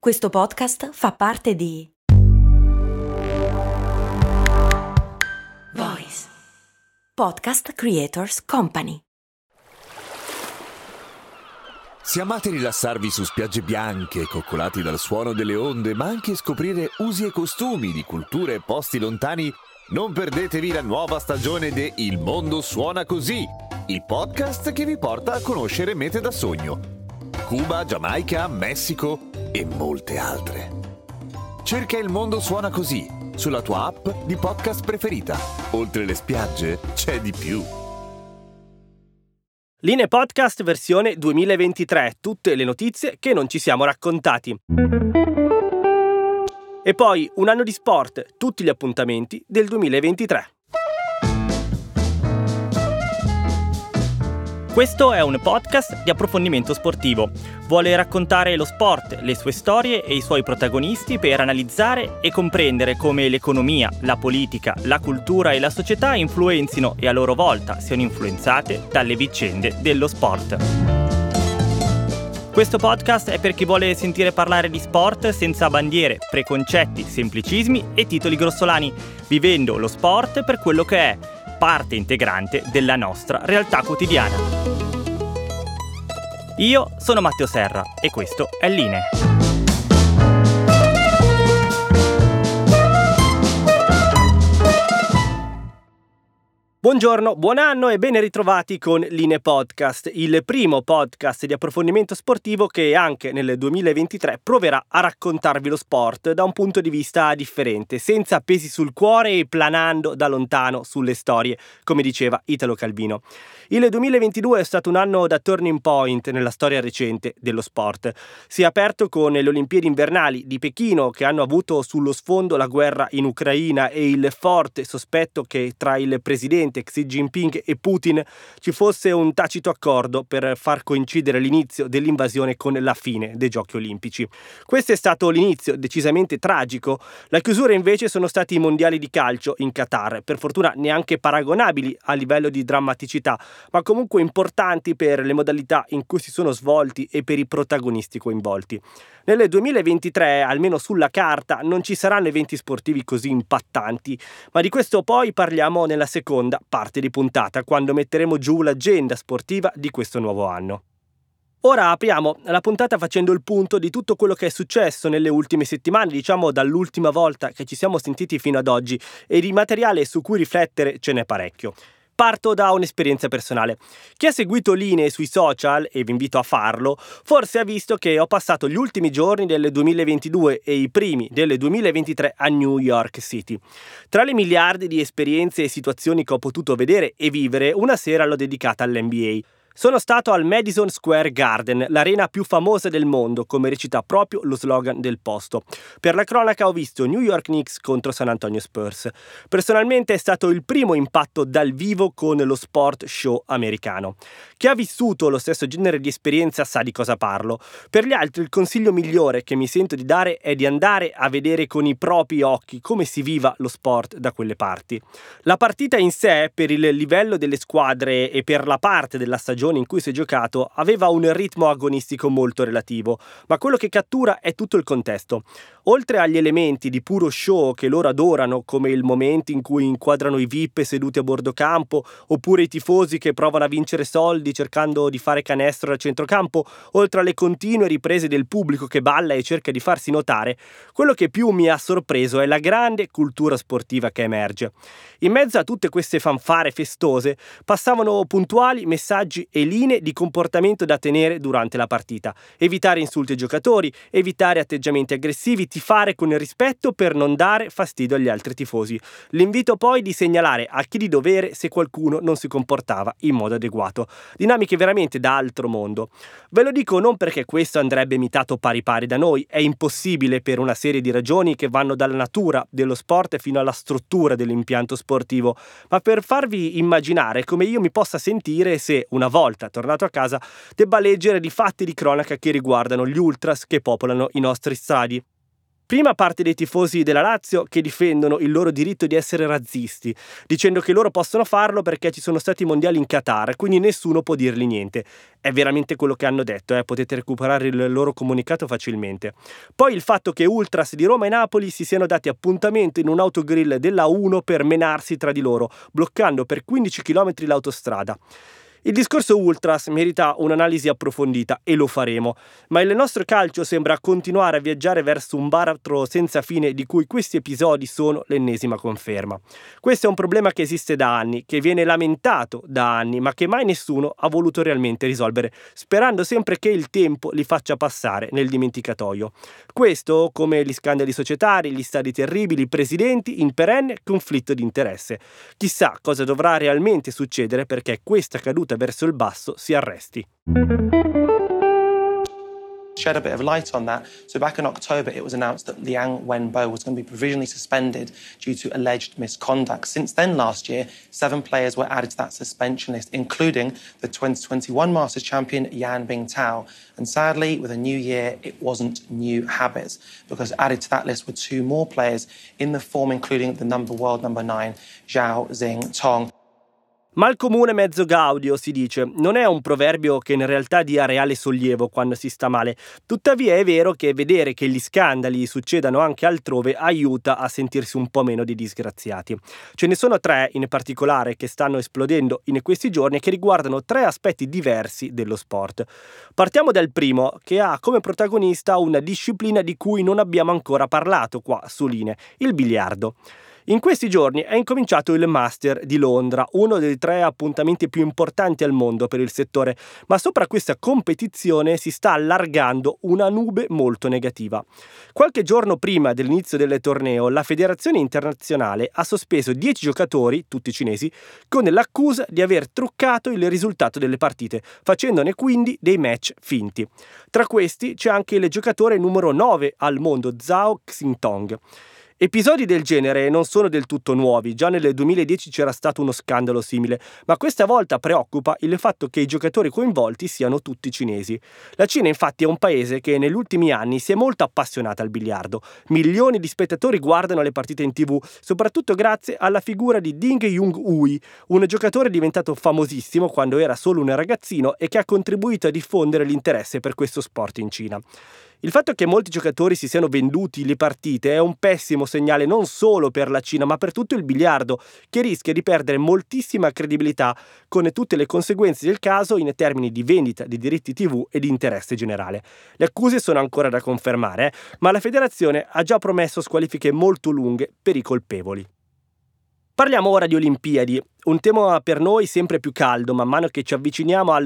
Questo podcast fa parte di Voice Podcast Creators Company. Se amate rilassarvi su spiagge bianche, coccolati dal suono delle onde, ma anche scoprire usi e costumi di culture e posti lontani, non perdetevi la nuova stagione de Il mondo suona così, il podcast che vi porta a conoscere mete da sogno. Cuba, Giamaica, Messico e molte altre. Cerca Il mondo suona così sulla tua app di podcast preferita. Oltre le spiagge c'è di più. Linee Podcast versione 2023, tutte le notizie che non ci siamo raccontati. E poi un anno di sport, tutti gli appuntamenti del 2023. Questo è un podcast di approfondimento sportivo. Vuole raccontare lo sport, le sue storie e i suoi protagonisti per analizzare e comprendere come l'economia, la politica, la cultura e la società influenzino e a loro volta siano influenzate dalle vicende dello sport. Questo podcast è per chi vuole sentire parlare di sport senza bandiere, preconcetti, semplicismi e titoli grossolani, vivendo lo sport per quello che è, parte integrante della nostra realtà quotidiana. Io sono Matteo Serra e questo è Linee. Buongiorno, buon anno e ben ritrovati con Linee Podcast, il primo podcast di approfondimento sportivo che anche nel 2023 proverà a raccontarvi lo sport da un punto di vista differente, senza pesi sul cuore e planando da lontano sulle storie, come diceva Italo Calvino. Il 2022 è stato un anno da turning point nella storia recente dello sport. Si è aperto con le Olimpiadi invernali di Pechino che hanno avuto sullo sfondo la guerra in Ucraina e il forte sospetto che tra il presidente Xi Jinping e Putin ci fosse un tacito accordo per far coincidere l'inizio dell'invasione con la fine dei Giochi Olimpici. Questo è stato l'inizio decisamente tragico. La chiusura invece sono stati i mondiali di calcio in Qatar, per fortuna neanche paragonabili a livello di drammaticità, ma comunque importanti per le modalità in cui si sono svolti e per i protagonisti coinvolti. Nel 2023, almeno sulla carta, non ci saranno eventi sportivi così impattanti, ma di questo poi parliamo nella seconda parte di puntata, quando metteremo giù l'agenda sportiva di questo nuovo anno. Ora apriamo la puntata facendo il punto di tutto quello che è successo nelle ultime settimane, diciamo dall'ultima volta che ci siamo sentiti fino ad oggi, e di materiale su cui riflettere ce n'è parecchio. Parto da un'esperienza personale. Chi ha seguito Linee sui social, e vi invito a farlo, forse ha visto che ho passato gli ultimi giorni del 2022 e i primi del 2023 a New York City. Tra le miliardi di esperienze e situazioni che ho potuto vedere e vivere, una sera l'ho dedicata all'NBA. Sono stato al Madison Square Garden, l'arena più famosa del mondo, come recita proprio lo slogan del posto. Per la cronaca ho visto New York Knicks contro San Antonio Spurs. Personalmente è stato il primo impatto dal vivo con lo sport show americano. Chi ha vissuto lo stesso genere di esperienza sa di cosa parlo. Per gli altri il consiglio migliore che mi sento di dare è di andare a vedere con i propri occhi come si viva lo sport da quelle parti. La partita in sé, per il livello delle squadre e per la parte della stagione in cui si è giocato, aveva un ritmo agonistico molto relativo, ma quello che cattura è tutto il contesto. Oltre agli elementi di puro show che loro adorano, come il momento in cui inquadrano i VIP seduti a bordo campo, oppure i tifosi che provano a vincere soldi cercando di fare canestro al centrocampo, oltre alle continue riprese del pubblico che balla e cerca di farsi notare, quello che più mi ha sorpreso è la grande cultura sportiva che emerge. In mezzo a tutte queste fanfare festose passavano puntuali messaggi e linee di comportamento da tenere durante la partita. Evitare insulti ai giocatori, evitare atteggiamenti aggressivi, tifare con il rispetto per non dare fastidio agli altri tifosi. L'invito poi di segnalare a chi di dovere se qualcuno non si comportava in modo adeguato. Dinamiche veramente da altro mondo. Ve lo dico non perché questo andrebbe imitato pari pari da noi, è impossibile per una serie di ragioni che vanno dalla natura dello sport fino alla struttura dell'impianto sportivo, ma per farvi immaginare come io mi possa sentire se una volta tornato a casa debba leggere di fatti di cronaca che riguardano gli ultras che popolano i nostri stadi. Prima parte dei tifosi della Lazio che difendono il loro diritto di essere razzisti, dicendo che loro possono farlo perché ci sono stati i mondiali in Qatar, quindi nessuno può dirgli niente. È veramente quello che hanno detto, potete recuperare il loro comunicato facilmente. Poi il fatto che ultras di Roma e Napoli si siano dati appuntamento in un autogrill della 1 per menarsi tra di loro, bloccando per 15 km l'autostrada. Il discorso ultras merita un'analisi approfondita e lo faremo, ma il nostro calcio sembra continuare a viaggiare verso un baratro senza fine di cui questi episodi sono l'ennesima conferma. Questo è un problema che esiste da anni, che viene lamentato da anni, ma che mai nessuno ha voluto realmente risolvere, sperando sempre che il tempo li faccia passare nel dimenticatoio. Questo, come gli scandali societari, gli stadi terribili, i presidenti in perenne conflitto di interesse. Chissà cosa dovrà realmente succedere perché questa caduta verso il basso si arresti. Shed a bit of light on that. So back in October, it was announced that Liang Wenbo was going to be provisionally suspended due to alleged misconduct. Since then, last year, 7 players were added to that suspension list, including the 2021 Masters champion Yan Bingtao. And sadly, with a new year, it wasn't new habits, because added to that list were 2 more players in the form, including the world number 9, Zhao Xingtong. Mal comune mezzo gaudio, si dice. Non è un proverbio che in realtà dia reale sollievo quando si sta male. Tuttavia è vero che vedere che gli scandali succedano anche altrove aiuta a sentirsi un po' meno di disgraziati. Ce ne sono 3 in particolare che stanno esplodendo in questi giorni e che riguardano 3 aspetti diversi dello sport. Partiamo dal primo, che ha come protagonista una disciplina di cui non abbiamo ancora parlato qua su Line, il biliardo. In questi giorni è incominciato il Master di Londra, uno dei 3 appuntamenti più importanti al mondo per il settore, ma sopra questa competizione si sta allargando una nube molto negativa. Qualche giorno prima dell'inizio del torneo, la Federazione Internazionale ha sospeso 10 giocatori, tutti cinesi, con l'accusa di aver truccato il risultato delle partite, facendone quindi dei match finti. Tra questi c'è anche il giocatore numero 9 al mondo, Zhao Xingtong. Episodi del genere non sono del tutto nuovi, già nel 2010 c'era stato uno scandalo simile, ma questa volta preoccupa il fatto che i giocatori coinvolti siano tutti cinesi. La Cina infatti è un paese che negli ultimi anni si è molto appassionata al biliardo. Milioni di spettatori guardano le partite in TV, soprattutto grazie alla figura di Ding Junhui, un giocatore diventato famosissimo quando era solo un ragazzino e che ha contribuito a diffondere l'interesse per questo sport in Cina. Il fatto che molti giocatori si siano venduti le partite è un pessimo segnale non solo per la Cina ma per tutto il biliardo, che rischia di perdere moltissima credibilità con tutte le conseguenze del caso in termini di vendita di diritti TV e di interesse generale. Le accuse sono ancora da confermare, ma la federazione ha già promesso squalifiche molto lunghe per i colpevoli. Parliamo ora di Olimpiadi, un tema per noi sempre più caldo man mano che ci avviciniamo al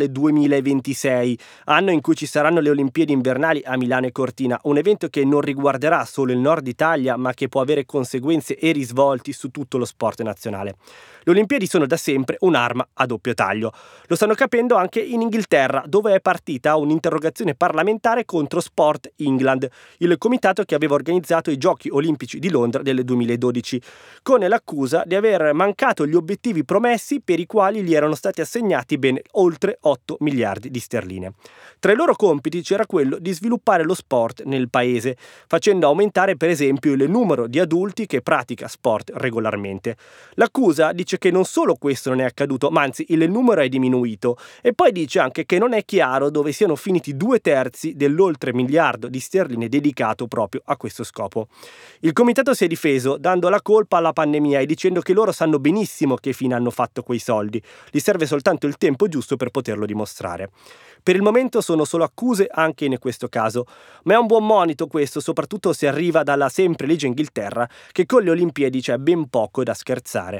2026, anno in cui ci saranno le Olimpiadi invernali a Milano e Cortina, un evento che non riguarderà solo il nord Italia ma che può avere conseguenze e risvolti su tutto lo sport nazionale. Le Olimpiadi sono da sempre un'arma a doppio taglio. Lo stanno capendo anche in Inghilterra, dove è partita un'interrogazione parlamentare contro Sport England, il comitato che aveva organizzato i Giochi Olimpici di Londra del 2012, con l'accusa di aver mancato gli obiettivi promessi per i quali gli erano stati assegnati ben oltre 8 miliardi di sterline. Tra i loro compiti c'era quello di sviluppare lo sport nel paese, facendo aumentare per esempio il numero di adulti che pratica sport regolarmente. L'accusa dice che non solo questo non è accaduto, ma anzi il numero è diminuito, e poi dice anche che non è chiaro dove siano finiti 2/3 dell'oltre miliardo di sterline dedicato proprio a questo scopo. Il comitato si è difeso dando la colpa alla pandemia e dicendo che loro sanno benissimo che fine hanno fatto quei soldi, gli serve soltanto il tempo giusto per poterlo dimostrare. Per il momento sono solo accuse anche in questo caso, ma è un buon monito questo, soprattutto se arriva dalla sempre Liga Inghilterra, che con le Olimpiadi c'è ben poco da scherzare.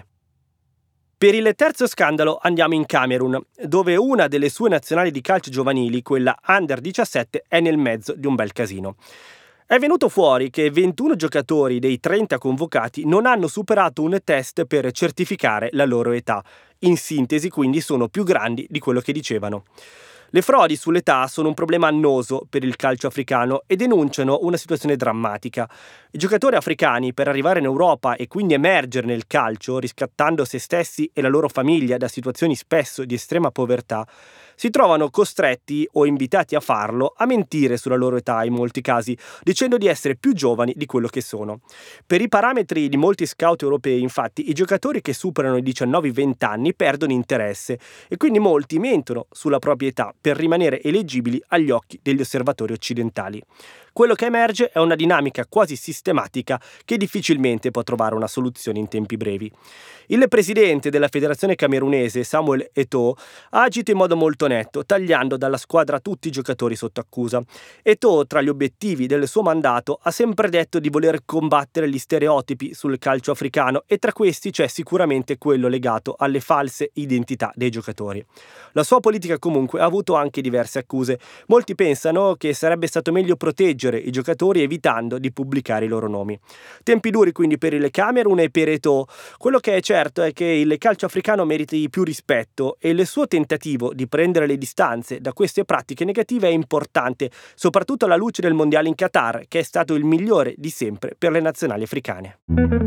Per il terzo scandalo andiamo in Camerun, dove una delle sue nazionali di calcio giovanili, quella Under 17, è nel mezzo di un bel casino. È venuto fuori che 21 giocatori dei 30 convocati non hanno superato un test per certificare la loro età. In sintesi, quindi, sono più grandi di quello che dicevano. Le frodi sull'età sono un problema annoso per il calcio africano e denunciano una situazione drammatica. I giocatori africani, per arrivare in Europa e quindi emergere nel calcio, riscattando se stessi e la loro famiglia da situazioni spesso di estrema povertà, si trovano costretti o invitati a farlo a mentire sulla loro età in molti casi, dicendo di essere più giovani di quello che sono. Per i parametri di molti scout europei, infatti, i giocatori che superano i 19-20 anni perdono interesse e quindi molti mentono sulla propria età per rimanere eleggibili agli occhi degli osservatori occidentali. Quello che emerge è una dinamica quasi sistematica che difficilmente può trovare una soluzione in tempi brevi. Il presidente della federazione camerunese, Samuel Eto'o, ha agito in modo molto netto, tagliando dalla squadra tutti i giocatori sotto accusa. Eto'o, tra gli obiettivi del suo mandato, ha sempre detto di voler combattere gli stereotipi sul calcio africano e tra questi c'è sicuramente quello legato alle false identità dei giocatori. La sua politica comunque ha avuto anche diverse accuse. Molti pensano che sarebbe stato meglio proteggere i giocatori evitando di pubblicare i loro nomi. Tempi duri quindi per il Camerun e per Eto'o. Quello che è certo è che il calcio africano meriti più rispetto e il suo tentativo di prendere le distanze da queste pratiche negative è importante, soprattutto alla luce del mondiale in Qatar, che è stato il migliore di sempre per le nazionali africane.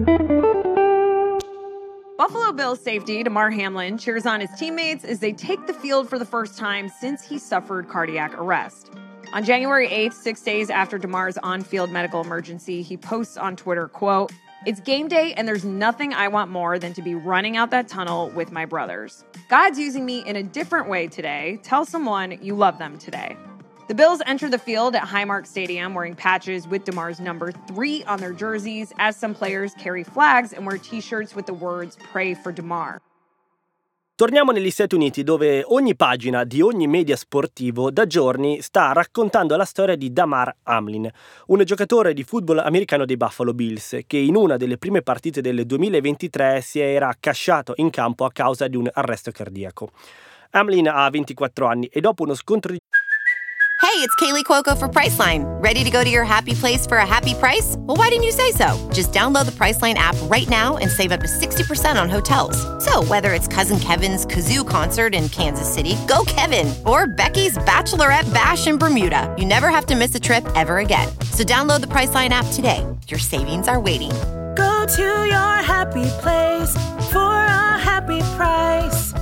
Buffalo Bills safety Damar Hamlin cheers on his teammates as they take the field for the first time since he suffered cardiac arrest. On January 8th, 6 days after Damar's on-field medical emergency, he posts on Twitter, quote, "It's game day and there's nothing I want more than to be running out that tunnel with my brothers. God's using me in a different way today. Tell someone you love them today." The Bills enter the field at Highmark Stadium wearing patches with Damar's number 3 on their jerseys, as some players carry flags and wear t-shirts with the words "Pray for Damar." Torniamo negli Stati Uniti, dove ogni pagina di ogni media sportivo da giorni sta raccontando la storia di Damar Hamlin, un giocatore di football americano dei Buffalo Bills, che in una delle prime partite del 2023 si era casciato in campo a causa di un arresto cardiaco. Hamlin ha 24 anni e dopo uno scontro di Hey, it's Kaylee Cuoco for Priceline. Ready to go to your happy place for a happy price? Well, why didn't you say so? Just download the Priceline app right now and save up to 60% on hotels. So whether it's Cousin Kevin's Kazoo Concert in Kansas City, go Kevin, or Becky's Bachelorette Bash in Bermuda, you never have to miss a trip ever again. So download the Priceline app today. Your savings are waiting. Go to your happy place for a happy price.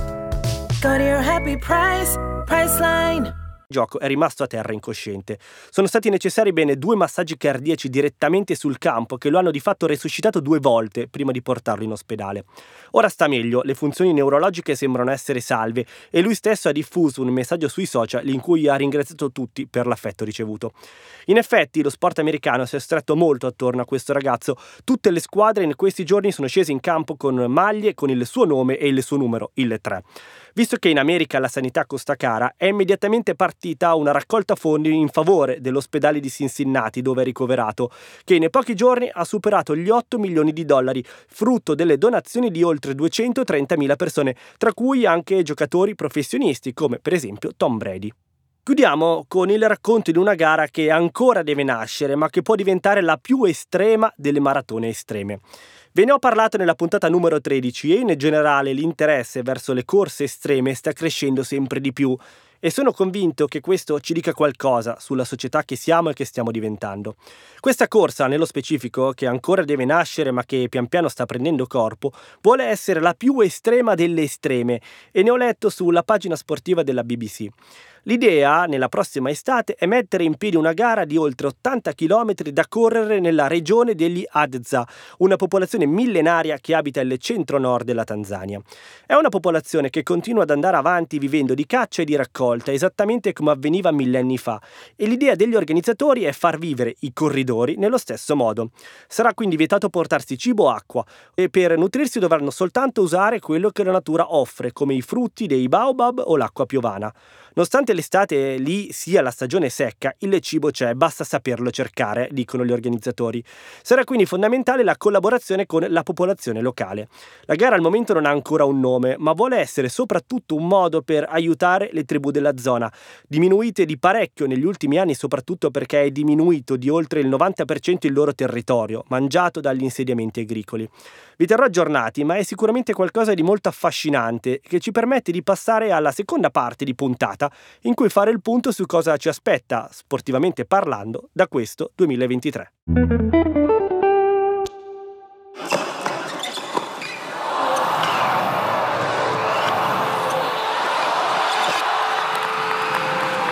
Go to your happy price, Priceline. gioco è rimasto a terra incosciente. Sono stati necessari bene 2 massaggi cardiaci direttamente sul campo che lo hanno di fatto resuscitato 2 volte prima di portarlo in ospedale. Ora sta meglio, le funzioni neurologiche sembrano essere salve e lui stesso ha diffuso un messaggio sui social in cui ha ringraziato tutti per l'affetto ricevuto. In effetti lo sport americano si è stretto molto attorno a questo ragazzo. Tutte le squadre in questi giorni sono scese in campo con maglie con il suo nome e il suo numero, il 3. Visto che in America la sanità costa cara, è immediatamente partita una raccolta fondi in favore dell'ospedale di Cincinnati dove è ricoverato, che in pochi giorni ha superato gli $8 milioni, frutto delle donazioni di oltre 230.000 persone, tra cui anche giocatori professionisti come per esempio Tom Brady. Chiudiamo con il racconto di una gara che ancora deve nascere, ma che può diventare la più estrema delle maratone estreme. Ve ne ho parlato nella puntata numero 13 e in generale l'interesse verso le corse estreme sta crescendo sempre di più e sono convinto che questo ci dica qualcosa sulla società che siamo e che stiamo diventando. Questa corsa, nello specifico, che ancora deve nascere ma che pian piano sta prendendo corpo, vuole essere la più estrema delle estreme e ne ho letto sulla pagina sportiva della BBC. L'idea, nella prossima estate, è mettere in piedi una gara di oltre 80 km da correre nella regione degli Hadza, una popolazione millenaria che abita il centro-nord della Tanzania. È una popolazione che continua ad andare avanti vivendo di caccia e di raccolta, esattamente come avveniva millenni fa, e l'idea degli organizzatori è far vivere i corridori nello stesso modo. Sarà quindi vietato portarsi cibo o acqua, e per nutrirsi dovranno soltanto usare quello che la natura offre, come i frutti dei baobab o l'acqua piovana. Nonostante l'estate lì sia la stagione secca, il cibo c'è, basta saperlo cercare, dicono gli organizzatori. Sarà quindi fondamentale la collaborazione con la popolazione locale. La gara al momento non ha ancora un nome, ma vuole essere soprattutto un modo per aiutare le tribù della zona, diminuite di parecchio negli ultimi anni, soprattutto perché è diminuito di oltre il 90% il loro territorio, mangiato dagli insediamenti agricoli. Vi terrò aggiornati, ma è sicuramente qualcosa di molto affascinante che ci permette di passare alla seconda parte di puntata, in cui fare il punto su cosa ci aspetta, sportivamente parlando, da questo 2023.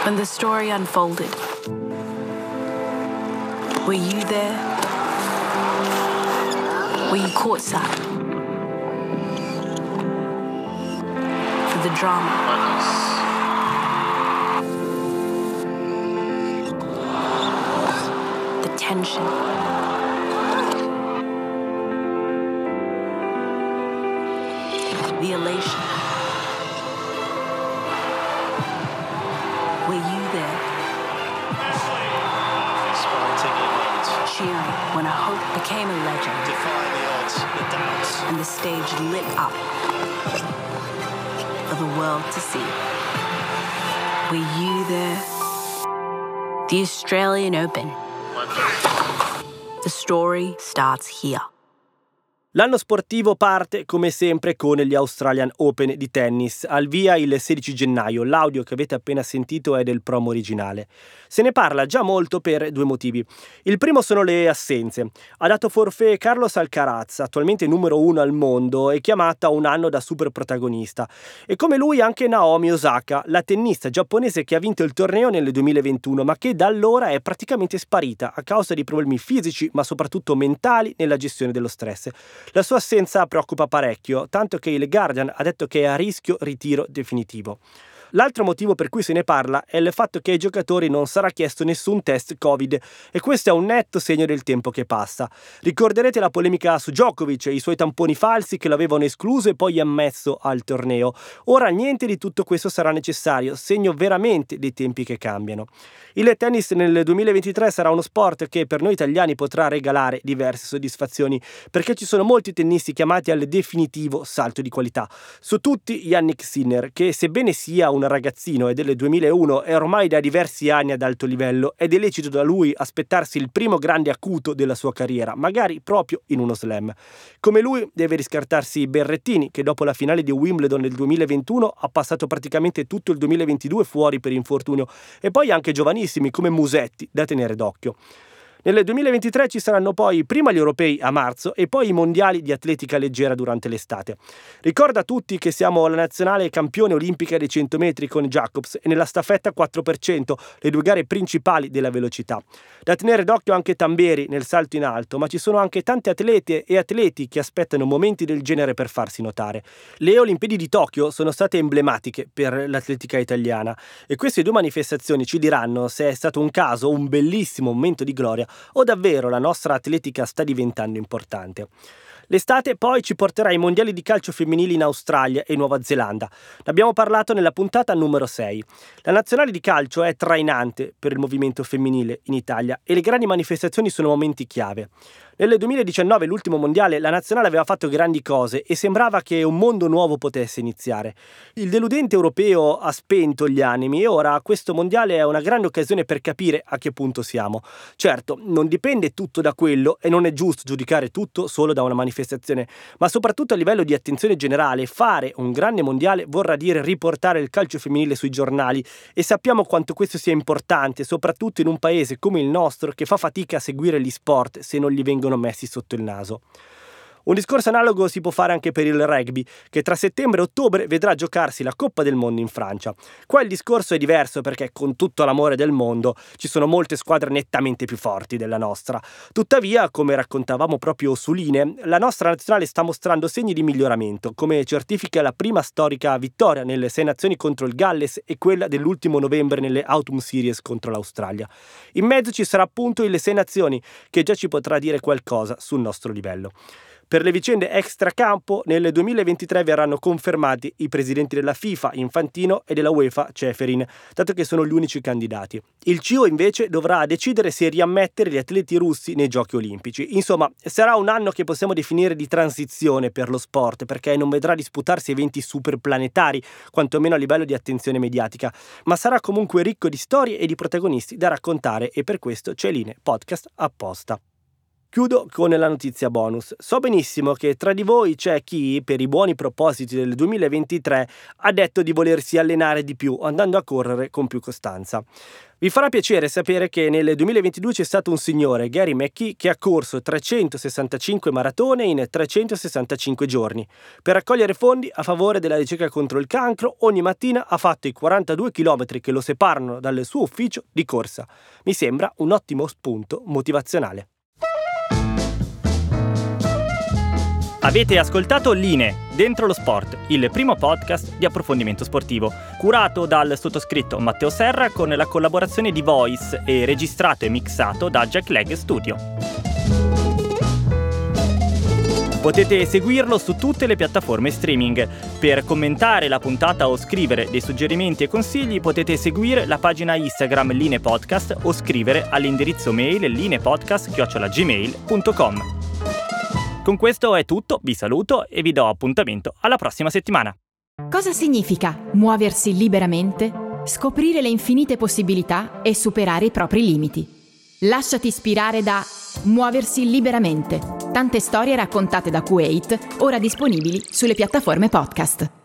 when the story unfolded. Were you there? Were you courtside? For the drama. The tension. The elation. Were you there? Cheering when a hope became a legend. Defying the odds, the doubts. And the stage lit up for the world to see. Were you there? The Australian Open. The story starts here. L'anno sportivo parte come sempre con gli Australian Open di tennis, al via il 16 gennaio. L'audio che avete appena sentito è del promo originale. Se ne parla già molto per due motivi. Il primo sono le assenze. Ha dato forfait Carlos Alcaraz, attualmente numero 1 al mondo e chiamata un anno da super protagonista. E come lui anche Naomi Osaka, la tennista giapponese che ha vinto il torneo nel 2021 ma che da allora è praticamente sparita a causa di problemi fisici ma soprattutto mentali nella gestione dello stress. La sua assenza preoccupa parecchio, tanto che il Guardian ha detto che è a rischio ritiro definitivo. L'altro motivo per cui se ne parla è il fatto che ai giocatori non sarà chiesto nessun test Covid e questo è un netto segno del tempo che passa. Ricorderete la polemica su Djokovic e i suoi tamponi falsi che l'avevano escluso e poi ammesso al torneo. Ora niente di tutto questo sarà necessario, segno veramente dei tempi che cambiano. Il tennis nel 2023 sarà uno sport che per noi italiani potrà regalare diverse soddisfazioni perché ci sono molti tennisti chiamati al definitivo salto di qualità. Su tutti Jannik Sinner, che sebbene sia un ragazzino, è del 2001 e ormai da diversi anni ad alto livello ed è lecito da lui aspettarsi il primo grande acuto della sua carriera, magari proprio in uno slam. Come lui deve riscartarsi Berrettini, che dopo la finale di Wimbledon nel 2021 ha passato praticamente tutto il 2022 fuori per infortunio, e poi anche giovanissimi come Musetti da tenere d'occhio. Nel 2023 ci saranno poi prima gli europei a marzo e poi i mondiali di atletica leggera durante l'estate. Ricorda a tutti che siamo la nazionale campione olimpica dei 100 metri con Jacobs e nella staffetta 4%, le due gare principali della velocità. Da tenere d'occhio anche Tamberi nel salto in alto, ma ci sono anche tante atlete e atleti che aspettano momenti del genere per farsi notare. Le Olimpiadi di Tokyo sono state emblematiche per l'atletica italiana e queste due manifestazioni ci diranno se è stato un caso, un bellissimo momento di gloria o davvero la nostra atletica sta diventando importante. L'estate poi ci porterà ai mondiali di calcio femminili in Australia e Nuova Zelanda. Ne abbiamo parlato nella puntata numero 6. La nazionale di calcio è trainante per il movimento femminile in Italia e le grandi manifestazioni sono momenti chiave. Nel 2019, l'ultimo mondiale, la nazionale aveva fatto grandi cose e sembrava che un mondo nuovo potesse iniziare. Il deludente europeo ha spento gli animi e ora questo mondiale è una grande occasione per capire a che punto siamo. Certo, non dipende tutto da quello e non è giusto giudicare tutto solo da una manifestazione, ma soprattutto a livello di attenzione generale, fare un grande mondiale vorrà dire riportare il calcio femminile sui giornali e sappiamo quanto questo sia importante, soprattutto in un paese come il nostro che fa fatica a seguire gli sport se non gli vengono messi sotto il naso. Un discorso analogo si può fare anche per il rugby, che tra settembre e ottobre vedrà giocarsi la Coppa del Mondo in Francia. Qua il discorso è diverso perché, con tutto l'amore del mondo, ci sono molte squadre nettamente più forti della nostra. Tuttavia, come raccontavamo proprio su Line, la nostra nazionale sta mostrando segni di miglioramento, come certifica la prima storica vittoria nelle 6 nazioni contro il Galles e quella dell'ultimo novembre nelle Autumn Series contro l'Australia. In mezzo ci sarà appunto il 6 nazioni, che già ci potrà dire qualcosa sul nostro livello. Per le vicende extracampo, nel 2023 verranno confermati i presidenti della FIFA, Infantino, e della UEFA, Ceferin, dato che sono gli unici candidati. Il CIO invece dovrà decidere se riammettere gli atleti russi nei Giochi Olimpici. Insomma, sarà un anno che possiamo definire di transizione per lo sport, perché non vedrà disputarsi eventi superplanetari, quantomeno a livello di attenzione mediatica, ma sarà comunque ricco di storie e di protagonisti da raccontare e per questo c'è Line Podcast apposta. Chiudo con la notizia bonus. So benissimo che tra di voi c'è chi, per i buoni propositi del 2023, ha detto di volersi allenare di più, andando a correre con più costanza. Vi farà piacere sapere che nel 2022 c'è stato un signore, Gary McKee, che ha corso 365 maratone in 365 giorni. Per raccogliere fondi a favore della ricerca contro il cancro, ogni mattina ha fatto i 42 km che lo separano dal suo ufficio di corsa. Mi sembra un ottimo spunto motivazionale. Avete ascoltato Linee Dentro lo Sport, il primo podcast di approfondimento sportivo, curato dal sottoscritto Matteo Serra con la collaborazione di Voice e registrato e mixato da Jack Leg Studio. Potete seguirlo su tutte le piattaforme streaming. Per commentare la puntata o scrivere dei suggerimenti e consigli potete seguire la pagina Instagram Linee Podcast o scrivere all'indirizzo mail lineepodcast@gmail.com. Con questo è tutto, vi saluto e vi do appuntamento alla prossima settimana. Cosa significa muoversi liberamente, scoprire le infinite possibilità e superare i propri limiti? Lasciati ispirare da Muoversi liberamente. Tante storie raccontate da Kuwait, ora disponibili sulle piattaforme podcast.